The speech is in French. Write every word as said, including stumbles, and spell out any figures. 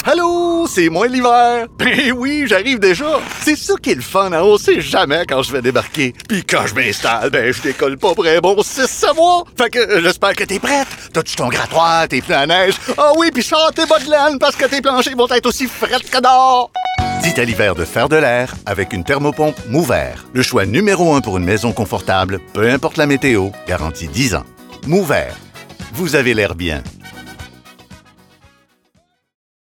Allô, c'est moi l'hiver. Ben oui, j'arrive déjà. C'est ça qui est le fun, hein? On sait jamais quand je vais débarquer. Puis quand je m'installe, ben je décolle pas près bon six sept mois. Fait que euh, j'espère que t'es prête. T'as-tu ton grattoir, tes pneus à neige? Ah oui, puis sors tes bas de laine parce que tes planchers vont être aussi frettes que d'or. Dites à l'hiver de faire de l'air avec une thermopompe Mouvert. Le choix numéro un pour une maison confortable, peu importe la météo, garantie dix ans. Mouvert. Vous avez l'air bien.